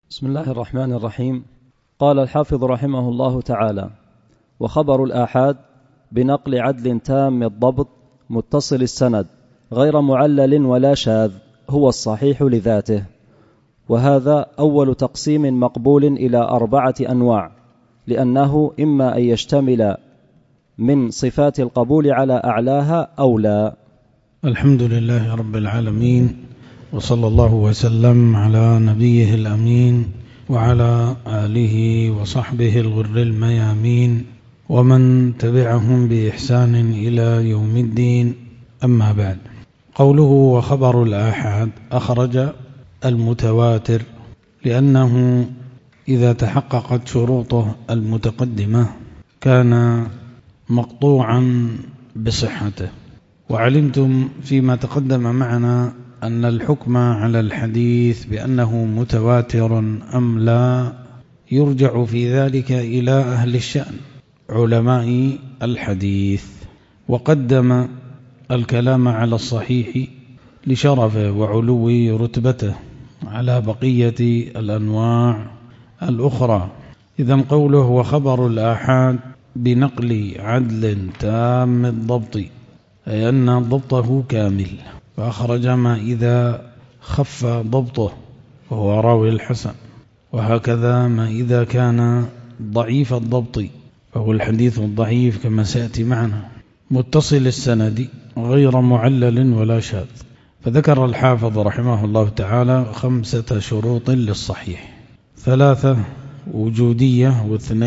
بسم الله الرحمن الرحيم. قال الحافظ رحمه الله تعالى: وخبر الآحاد بنقل عدل تام الضبط متصل السند غير معلل ولا شاذ هو الصحيح لذاته. وهذا أول تقسيم مقبول إلى 4 أنواع، لأنه إما أن يشتمل من صفات القبول على أعلاها أو لا. الحمد لله رب العالمين، وصلى الله وسلم على نبيه الأمين وعلى آله وصحبه الغر الميامين ومن تبعهم بإحسان إلى يوم الدين. أما بعد، قوله وخبر الآحاد أخرج المتواتر، لأنه إذا تحققت شروطه المتقدمة كان مقطوعا بصحته. وعلمتم فيما تقدم معنا أن الحكم على الحديث بأنه متواتر أم لا يرجع في ذلك إلى أهل الشأن علماء الحديث، وقدم الكلام على الصحيح لشرفه وعلو رتبته على بقية الأنواع الأخرى. إذن قوله وخبر الآحاد بنقل عدل تام الضبط، أي أن ضبطه كامل، فأخرج ما إذا خف ضبطه وهو راوي الحسن، وهكذا ما إذا كان ضعيف الضبط فهو الحديث الضعيف كما سيأتي معنا، متصل السند غير معلل ولا شاذ. فذكر الحافظ رحمه الله تعالى 5 شروط للصحيح، 3 وجودية و2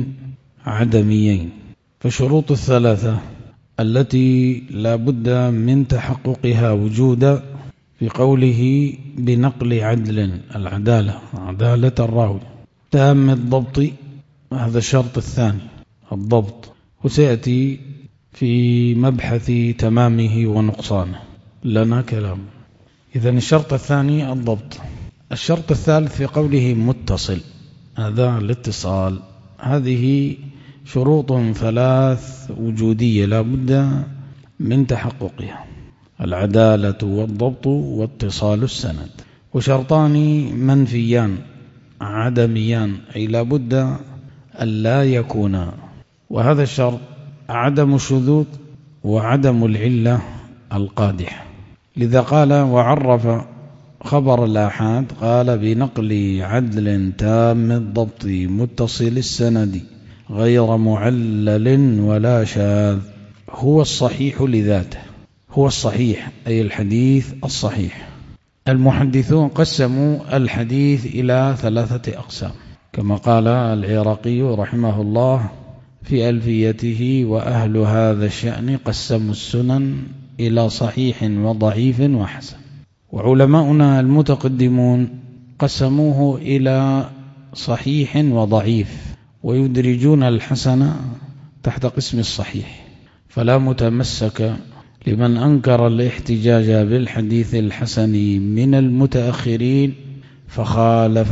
عدميين. فشروط 3 التي لا بد من تحققها وجودا في قوله بنقل عدل، العدالة، عدالة الراوي، تام الضبط، هذا الشرط الثاني الضبط، وسيأتي في مبحث تمامه ونقصانه لنا كلام. إذن الشرط الثاني الضبط. الشرط الثالث في قوله متصل، هذا الاتصال. هذه شروط 3 وجودية لا بد من تحققها: العدالة والضبط واتصال السند. وشرطان منفيان عدميان، أي لا بد أن لا يكونا، وهذا الشرط عدم الشذوذ وعدم العلة القادحة. لذا قال وعرف خبر الآحاد، قال بنقل عدل تام الضبط متصل السند غير معلل ولا شاذ هو الصحيح لذاته. هو الصحيح أي الحديث الصحيح. المحدثون قسموا الحديث إلى 3 أقسام، كما قال العراقي رحمه الله في ألفيته: وأهل هذا الشأن قسموا السنن إلى صحيح وضعيف وحسن. وعلماؤنا المتقدمون قسموه إلى صحيح وضعيف، ويدرجون الحسن تحت قسم الصحيح. فلا متمسك لمن أنكر الاحتجاج بالحديث الحسن من المتأخرين، فخالف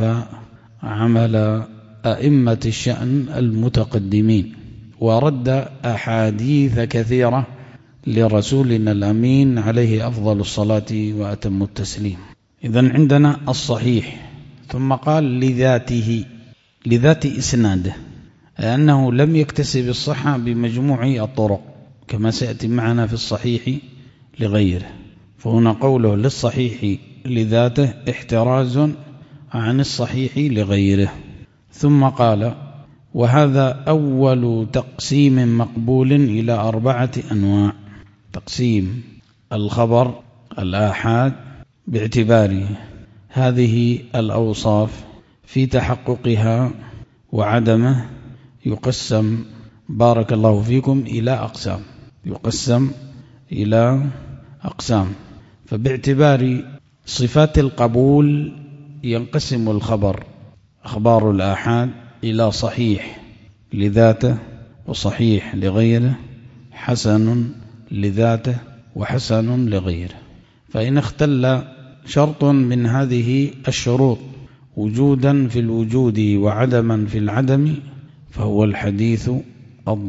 عمل أئمة الشأن المتقدمين، ورد أحاديث كثيرة لرسولنا الأمين عليه أفضل الصلاة وأتم التسليم. إذن عندنا الصحيح، ثم قال لذاته، لذات إسناده، لأنه لم يكتسب الصحة بمجموع الطرق كما سيأتي معنا في الصحيح لغيره. فهنا قوله للصحيح لذاته احتراز عن الصحيح لغيره. ثم قال وهذا أول تقسيم مقبول إلى 4 أنواع: تقسيم الخبر الآحاد باعتبار هذه الأوصاف في تحققها وعدمه، يقسم بارك الله فيكم إلى أقسام، يقسم إلى أقسام. فباعتبار صفات القبول ينقسم الخبر، أخبار الآحاد، إلى صحيح لذاته وصحيح لغيره، حسن لذاته وحسن لغيره. فإن اختل شرط من هذه الشروط وجودا في الوجود وعدما في العدم فهو الحديث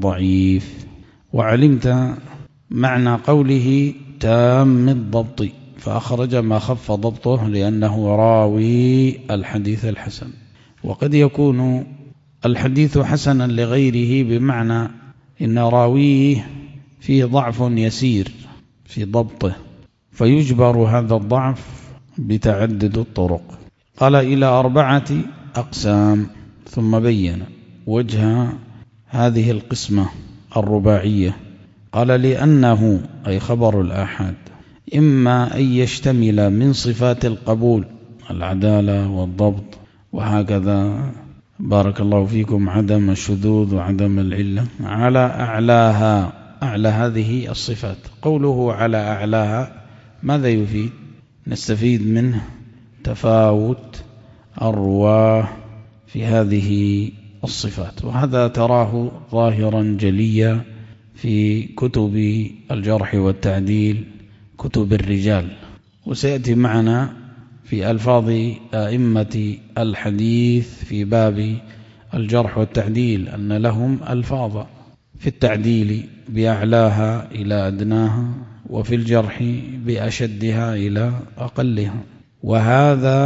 الضعيف. وعلمت معنى قوله تام الضبط، فأخرج ما خف ضبطه لأنه راوي الحديث الحسن. وقد يكون الحديث حسنا لغيره بمعنى إن راويه فيه ضعف يسير في ضبطه، فيجبر هذا الضعف بتعدد الطرق. قال إلى 4 أقسام، ثم بين وجه هذه القسمة الرباعية. قال لأنه أي خبر الآحاد إما أن يشتمل من صفات القبول العدالة والضبط وهكذا، بارك الله فيكم، عدم الشذوذ وعدم العلة، على أعلاها، أعلى هذه الصفات. قوله على أعلاها ماذا يفيد؟ نستفيد منه تفاوت الرواه في هذه الصفات، وهذا تراه ظاهرا جليا في كتب الجرح والتعديل، كتب الرجال، وسيأتي معنا في ألفاظ أئمة الحديث في باب الجرح والتعديل أن لهم ألفاظ في التعديل بأعلاها إلى أدناها، وفي الجرح بأشدها إلى أقلها. وهذا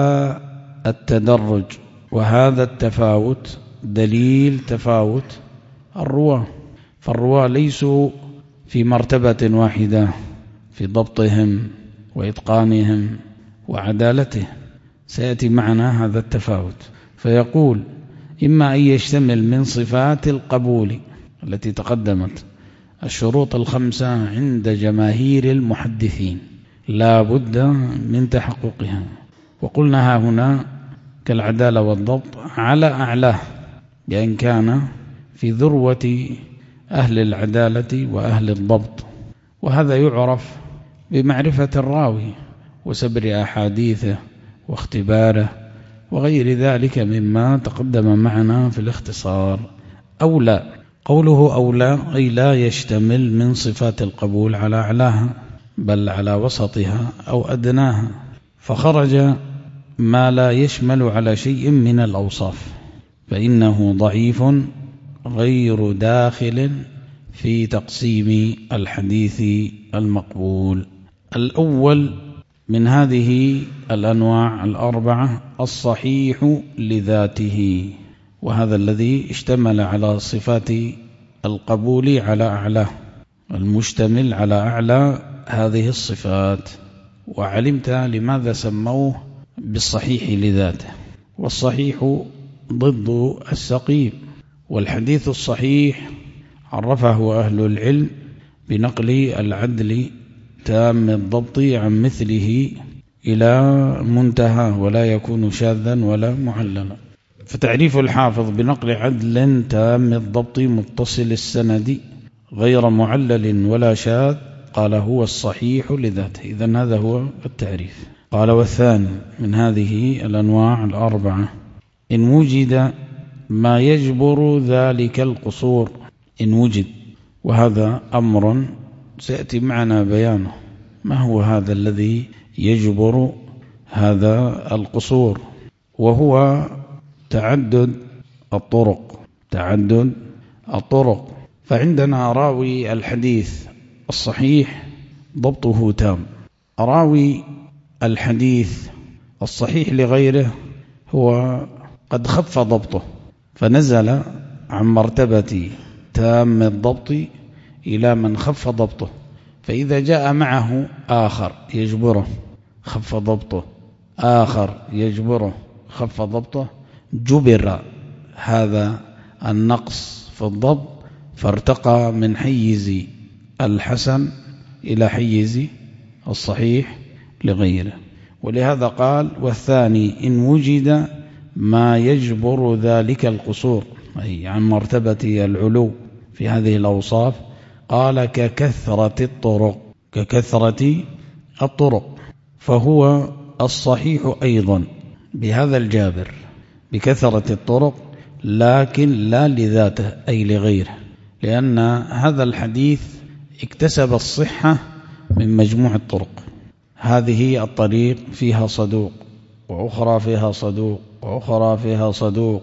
التدرج وهذا التفاوت دليل تفاوت الرواة، فالرواة ليسوا في مرتبة واحدة في ضبطهم وإتقانهم وعدالته، سيأتي معنا هذا التفاوت. فيقول إما أن يشتمل من صفات القبول التي تقدمت، الشروط 5 عند جماهير المحدثين لا بد من تحققها، وقلنا هنا كالعدالة والضبط على أعلاه، بأن كان في ذروة أهل العدالة وأهل الضبط، وهذا يعرف بمعرفة الراوي وسبر أحاديثه واختباره وغير ذلك مما تقدم معنا في الاختصار. أولى، قوله أولى أي لا يشتمل من صفات القبول على أعلاها بل على وسطها أو أدناها، فخرج ما لا يشمل على شيء من الأوصاف فإنه ضعيف غير داخل في تقسيم الحديث المقبول. الأول من هذه الأنواع 4 الصحيح لذاته، وهذا الذي اشتمل على صفات القبول على أعلاه، المشتمل على أعلى هذه الصفات. وعلمت لماذا سموه بالصحيح لذاته، والصحيح ضد السقيم. والحديث الصحيح عرفه أهل العلم بنقل العدل تام الضبط عن مثله إلى منتهى ولا يكون شاذا ولا معللا. فتعريف الحافظ بنقل عدل تام الضبط متصل السند غير معلل ولا شاذ، قال هو الصحيح لذاته. إذن هذا هو التعريف. قال والثاني من هذه الأنواع 4 إن وجد ما يجبر ذلك القصور، إن وجد، وهذا أمر سيأتي معنا بيانه، ما هو هذا الذي يجبر هذا القصور؟ وهو تعدد الطرق، تعدد الطرق. فعندنا راوي الحديث الصحيح ضبطه تام، راوي الحديث الصحيح لغيره هو قد خف ضبطه فنزل عن مرتبة تام الضبط إلى من خف ضبطه، فإذا جاء معه آخر يجبره خف ضبطه، آخر يجبره خف ضبطه، جبر هذا النقص في الضبط فارتقى من حيز الحسن إلى حيز الصحيح لغيره. ولهذا قال والثاني إن وجد ما يجبر ذلك القصور، أي عن مرتبة العلو في هذه الأوصاف، قال ككثرة الطرق، ككثرة الطرق، فهو الصحيح أيضا بهذا الجابر بكثرة الطرق، لكن لا لذاته أي لغيره، لأن هذا الحديث اكتسب الصحة من مجموع الطرق. هذه الطريق فيها صدوق، وأخرى فيها صدوق، وأخرى فيها صدوق،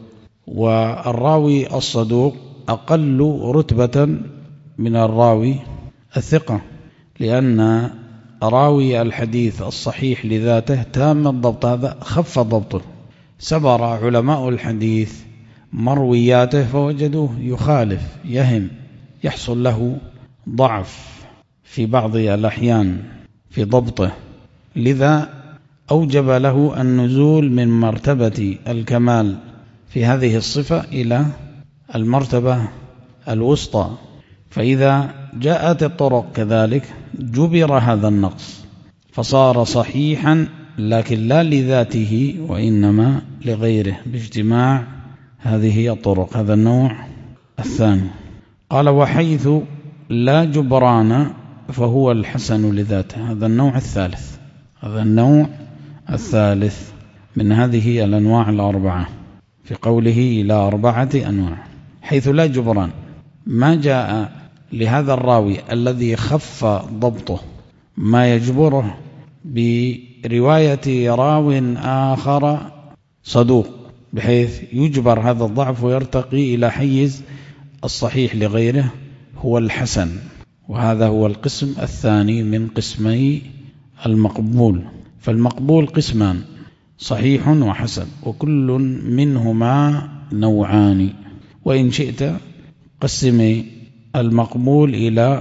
والراوي الصدوق أقل رتبة من الراوي الثقة، لأن راوي الحديث الصحيح لذاته تام الضبط هذا خف ضبطه. سبر علماء الحديث مروياته فوجدوه يخالف يهم، يحصل له ضعف في بعض الأحيان في ضبطه، لذا أوجب له النزول من مرتبة الكمال في هذه الصفة إلى المرتبة الوسطى. فإذا جاءت الطرق كذلك جبر هذا النقص فصار صحيحا، لكن لا لذاته وإنما لغيره باجتماع هذه الطرق. هذا النوع الثاني. قال وحيث لا جبران فهو الحسن لذاته. هذا النوع الثالث. هذا النوع الثالث من هذه الأنواع الأربعة في قوله إلى 4 أنواع. حيث لا جبران، ما جاء لهذا الراوي الذي خف ضبطه ما يجبره برواية راو آخر صدوق بحيث يجبر هذا الضعف ويرتقي إلى حيز الصحيح لغيره، هو الحسن. وهذا هو القسم الثاني من قسمي المقبول. فالمقبول قسمان، صحيح وحسن، وكل منهما نوعان. وإن شئت قسم المقبول إلى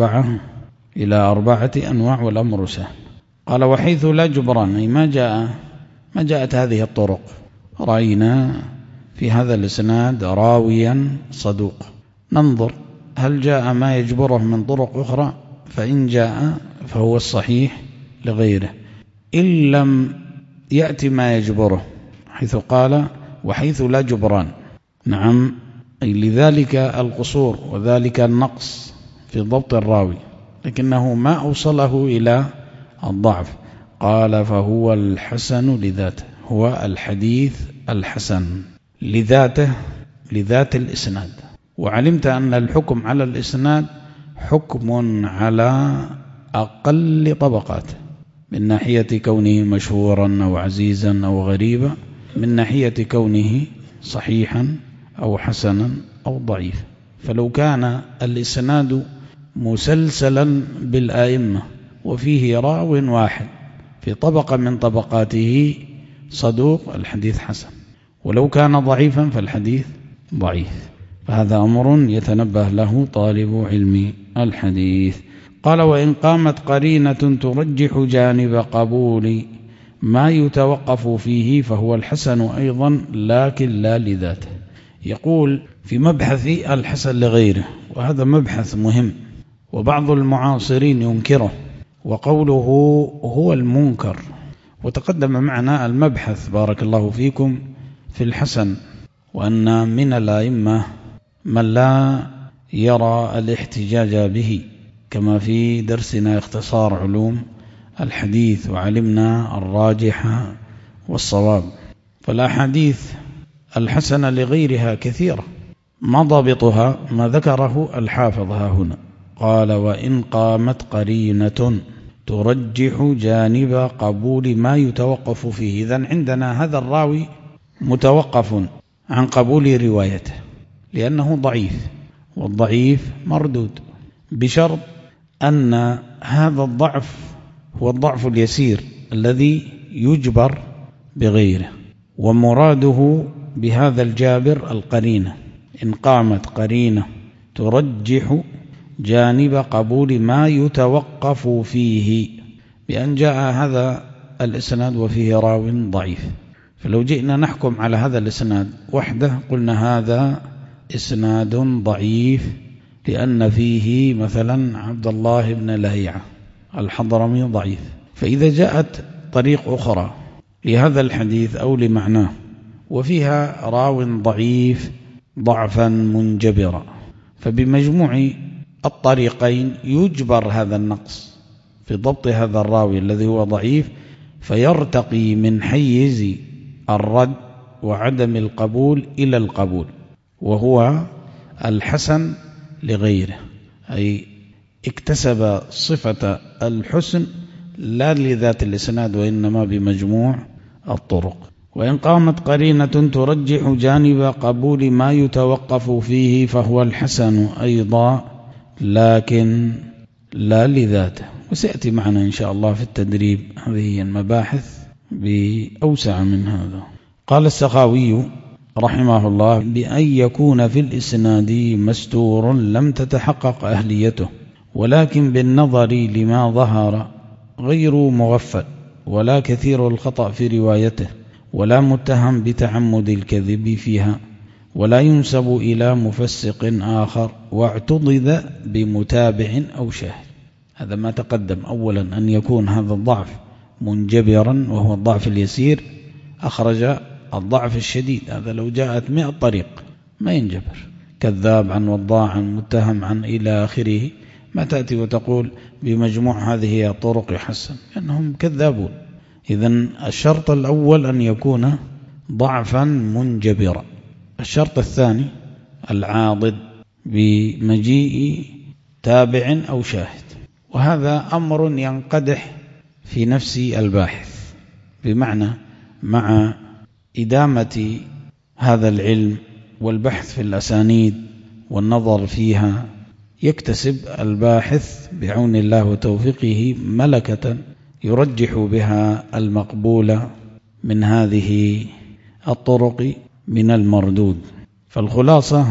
4 أنواع والأمر سهل. قال وحيث لا جبران، أي ما جاءت هذه الطرق. رأينا في هذا الإسناد راويا صدوق، ننظر هل جاء ما يجبره من طرق أخرى، فإن جاء فهو الصحيح لغيره. إن لم يأتي ما يجبره، حيث قال وحيث لا جبران، نعم، أي لذلك القصور وذلك النقص في ضبط الراوي، لكنه ما أوصله إلى الضعف. قال فهو الحسن لذاته، هو الحديث الحسن لذاته، لذات الإسناد. وعلمت أن الحكم على الإسناد حكم على أقل طبقاته، من ناحية كونه مشهورا أو عزيزا أو غريبا، من ناحية كونه صحيحا أو حسنا أو ضعيف. فلو كان الإسناد مسلسلا بالآئمة وفيه راو واحد في طبقة من طبقاته صدوق، الحديث حسن. ولو كان ضعيفا فالحديث ضعيف. فهذا أمر يتنبه له طالب علم الحديث. قال وإن قامت قرينة ترجح جانب قبول ما يتوقف فيه فهو الحسن أيضا، لكن لا لذاته. يقول في مبحث الحسن لغيره، وهذا مبحث مهم وبعض المعاصرين ينكره وقوله هو المنكر. وتقدم معنا المبحث بارك الله فيكم في الحسن، وأن من الأئمة من لا يرى الاحتجاج به، كما في درسنا اختصار علوم الحديث، وعلمنا الراجح والصواب. فالأحاديث الحسنة لغيرها كثيرة، ما ضابطها ما ذكره الحافظ ها هنا. قال وإن قامت قرينة ترجح جانب قبول ما يتوقف فيه. إذن عندنا هذا الراوي متوقف عن قبول روايته لأنه ضعيف، والضعيف مردود، بشرط أن هذا الضعف هو الضعف اليسير الذي يجبر بغيره. ومراده بهذا الجابر القرينة. إن قامت قرينة ترجح جانب قبول ما يتوقف فيه، بأن جاء هذا الإسناد وفيه راو ضعيف، فلو جئنا نحكم على هذا الإسناد وحده قلنا هذا إسناد ضعيف لأن فيه مثلا عبد الله بن لهيعة الحضرمي ضعيف. فإذا جاءت طريق أخرى لهذا الحديث أو لمعناه وفيها راو ضعيف ضعفا منجبرا، فبمجموع الطريقين يجبر هذا النقص في ضبط هذا الراوي الذي هو ضعيف، فيرتقي من حيز الرد وعدم القبول إلى القبول، وهو الحسن لغيره، أي اكتسب صفة الحسن لا لذات الإسناد وإنما بمجموع الطرق. وإن قامت قرينة ترجح جانب قبول ما يتوقف فيه فهو الحسن أيضا، لكن لا لذاته. وسيأتي معنا إن شاء الله في التدريب هذه المباحث بأوسع من هذا. قال السخاوي رحمه الله: بأن يكون في الإسناد مستور لم تتحقق أهليته، ولكن بالنظر لما ظهر غير مغفل، ولا كثير الخطأ في روايته، ولا متهم بتعمد الكذب فيها، ولا ينسب إلى مفسق آخر، واعتضد بمتابع أو شاهد. هذا ما تقدم. أولا أن يكون هذا الضعف منجبرا وهو الضعف اليسير، أخرج الضعف الشديد، هذا لو جاءت 100 طريق ما ينجبر، كذاب عن وضاع عن متهم عن إلى آخره، ما تأتي وتقول بمجموع هذه الطرق يحسن، لأنهم كذابون. إذن الشرط الأول أن يكون ضعفا منجبرا. الشرط الثاني العاضد بمجيء تابع أو شاهد، وهذا أمر ينقدح في نفس الباحث، بمعنى مع إدامة هذا العلم والبحث في الأسانيد والنظر فيها يكتسب الباحث بعون الله وتوفيقه ملكة يرجح بها المقبول من هذه الطرق من المردود. فالخلاصة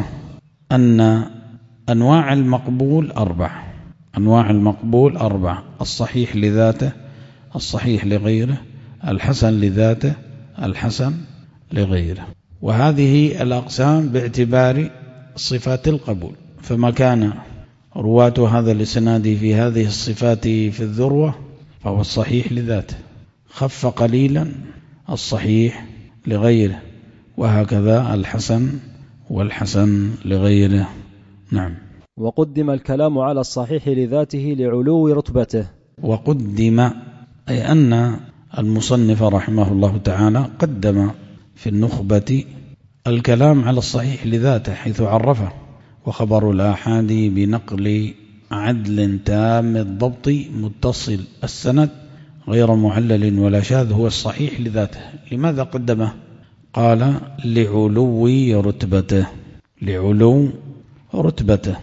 أن أنواع المقبول 4. أنواع المقبول 4: الصحيح لذاته، الصحيح لغيره، الحسن لذاته، الحسن لغيره. وهذه الأقسام باعتبار صفات القبول، فما كان رواة هذا الإسناد في هذه الصفات في الذروة فهو الصحيح لذاته، خف قليلا الصحيح لغيره، وهكذا الحسن والحسن لغيره. نعم. وقدم الكلام على الصحيح لذاته لعلو رتبته. وقدم أي أن المصنف رحمه الله تعالى قدم في النخبة الكلام على الصحيح لذاته، حيث عرفه: وخبر الآحاد بنقل عدل تام الضبط متصل السند غير معلل ولا شاذ هو الصحيح لذاته. لماذا قدمه؟ قال: لعلو رتبته، لعلو رتبته،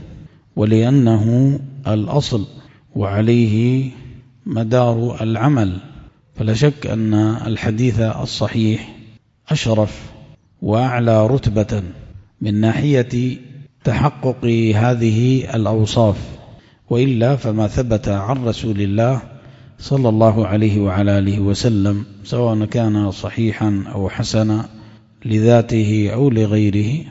ولأنه الأصل وعليه مدار العمل. فلا شك أن الحديث الصحيح أشرف وأعلى رتبة من ناحية تحقق هذه الأوصاف، وإلا فما ثبت عن رسول الله صلى الله عليه وعلى آله وسلم سواء كان صحيحا أو حسنا لذاته أو لغيره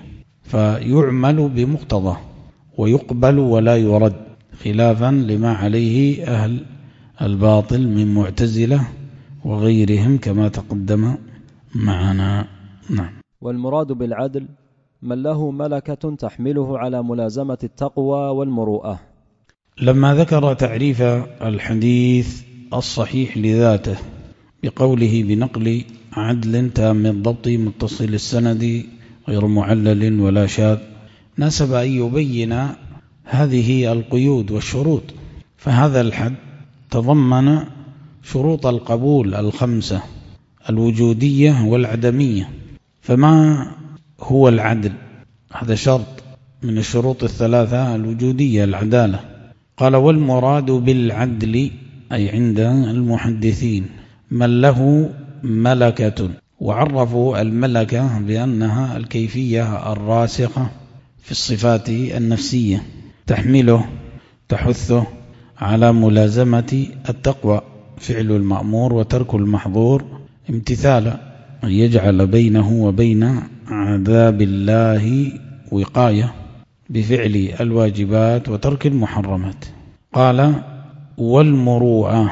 فيعمل بمقتضى ويقبل ولا يرد، خلافا لما عليه أهل الباطل من معتزلة وغيرهم كما تقدم معنا. نعم. والمراد بالعدل من له ملكة تحمله على ملازمة التقوى والمروءة. لما ذكر تعريف الحديث الصحيح لذاته بقوله: بنقل عدل تام الضبط متصل السند غير معلل ولا شاذ، ناسب أن يبين هذه القيود والشروط. فهذا الحد تضمن شروط القبول 5: الوجودية والعدمية. فما هو العدل؟ هذا شرط من الشروط 3: الوجودية العدالة. قال: والمراد بالعدل أي عند المحدثين من له ملكة، وعرفوا الملكة بأنها الكيفية الراسخة في الصفات النفسية تحمله تحثه على ملازمة التقوى، فعل المأمور وترك المحظور، امتثالا، أن يجعل بينه وبين عذاب الله وقاية بفعل الواجبات وترك المحرمات. قال: والمروءة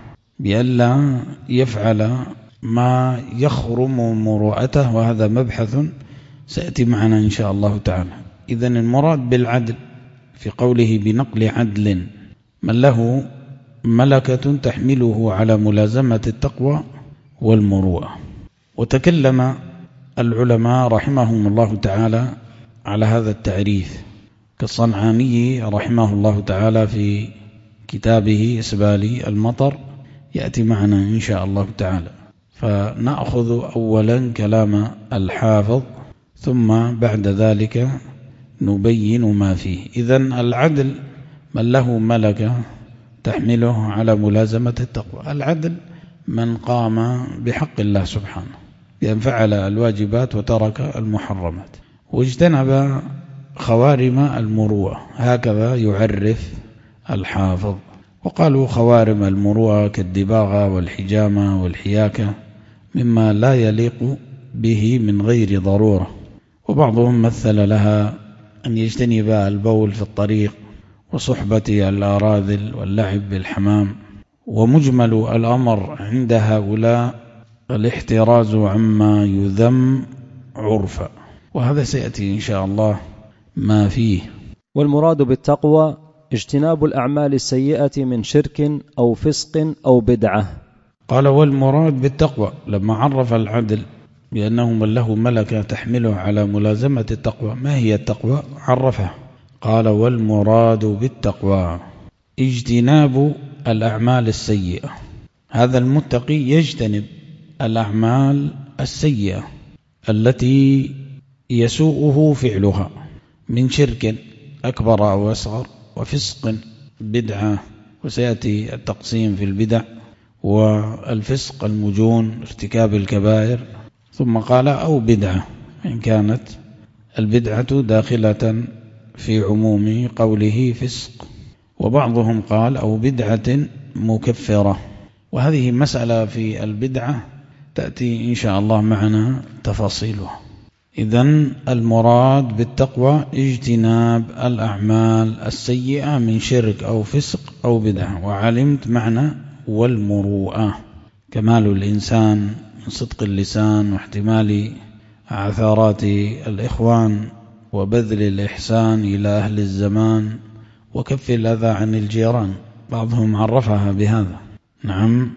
بألا يفعل ما يخرم مروءته، وهذا مبحث سيأتي معنا إن شاء الله تعالى. إذن المراد بالعدل في قوله بنقل عدل من له ملكة تحمله على ملازمة التقوى والمروءة. وتكلم العلماء رحمهم الله تعالى على هذا التعريف، كالصنعاني رحمه الله تعالى في كتابه إسبال المطر، يأتي معنا إن شاء الله تعالى. فنأخذ أولا كلام الحافظ ثم بعد ذلك نبين ما فيه. إذن العدل من له ملكة تحمله على ملازمة التقوى. العدل من قام بحق الله سبحانه بأن فعل الواجبات وترك المحرمات واجتنب خوارم المروءة، هكذا يعرف الحافظ. وقالوا خوارم المروءة كالدباغة والحجامة والحياكة مما لا يليق به من غير ضرورة. وبعضهم مثل لها أن يجتنب البول في الطريق وصحبة الأراذل واللعب بالحمام. ومجمل الأمر عند هؤلاء الاحتراز عما يذم عرفا، وهذا سيأتي إن شاء الله ما فيه. والمراد بالتقوى اجتناب الأعمال السيئة من شرك أو فسق أو بدعة. قال والمراد بالتقوى لما عرف العدل بأنه من له ملكة تحمله على ملازمة التقوى، ما هي التقوى؟ عرفها قال والمراد بالتقوى اجتناب الأعمال السيئة. هذا المتقي يجتنب الأعمال السيئة التي يسوءه فعلها من شرك أكبر أو أصغر، وفسق بدعة، وسيأتي التقسيم في البدع، والفسق المجون ارتكاب الكبائر، ثم قال أو بدعة إن كانت البدعة داخلة في عموم قوله فسق. وبعضهم قال أو بدعة مكفرة، وهذه مسألة في البدعة تأتي إن شاء الله معنا تفاصيلها. إذن المراد بالتقوى اجتناب الأعمال السيئة من شرك أو فسق أو بدعة. وعلمت معنى والمروءة كمال الإنسان من صدق اللسان واحتمال عثرات الإخوان وبذل الإحسان إلى أهل الزمان وكف الأذى عن الجيران، بعضهم عرفها بهذا. نعم،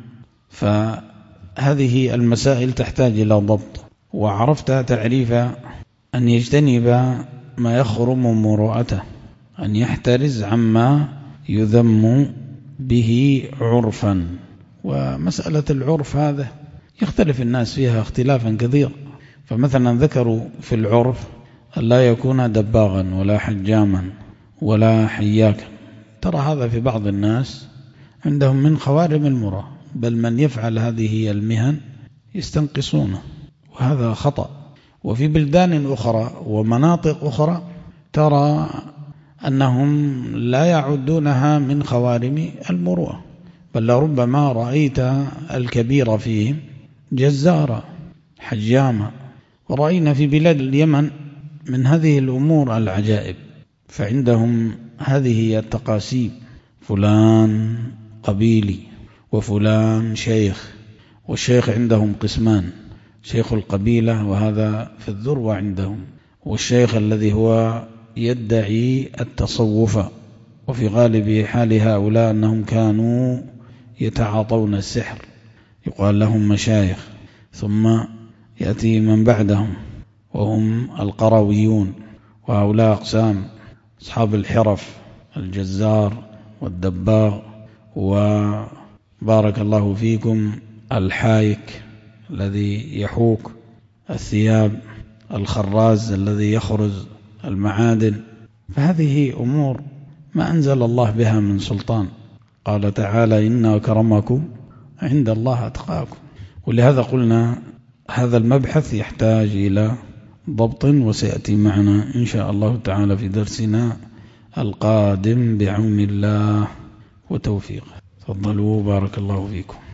فهذه المسائل تحتاج إلى ضبط. وعرفت تعريف أن يجتنب ما يخرم مروءته، أن يحترز عما يذم به عرفا. ومسألة العرف هذا يختلف الناس فيها اختلافا كثيرا. فمثلا ذكروا في العرف أن لا يكون دباغا ولا حجاما ولا حياكا. ترى هذا في بعض الناس عندهم من خوارم المروءة، بل من يفعل هذه المهن يستنقصونه، وهذا خطأ. وفي بلدان أخرى ومناطق أخرى ترى أنهم لا يعدونها من خوارم المروءة، بل لربما رأيت الكبير فيهم جزارا حجاما. ورأينا في بلاد اليمن من هذه الأمور العجائب، فعندهم هذه التقاسيم: فلان قبيلي وفلان شيخ. والشيخ عندهم قسمان: شيخ القبيلة وهذا في الذروة عندهم، والشيخ الذي هو يدعي التصوف. وفي غالب حال هؤلاء أنهم كانوا يتعاطون السحر، يقال لهم مشايخ. ثم يأتي من بعدهم وهم القرويون، وهؤلاء أقسام: أصحاب الحرف، الجزار والدباغ، وبارك الله فيكم الحايك الذي يحوك الثياب، الخراز الذي يخرز المعادن. فهذه أمور ما أنزل الله بها من سلطان. قال تعالى: إن أكرمكم عند الله أتقاكم. ولهذا قلنا هذا المبحث يحتاج إلى ضبط، وسيأتي معنا إن شاء الله تعالى في درسنا القادم بعون الله وتوفيقه. تفضلوا، بارك الله فيكم.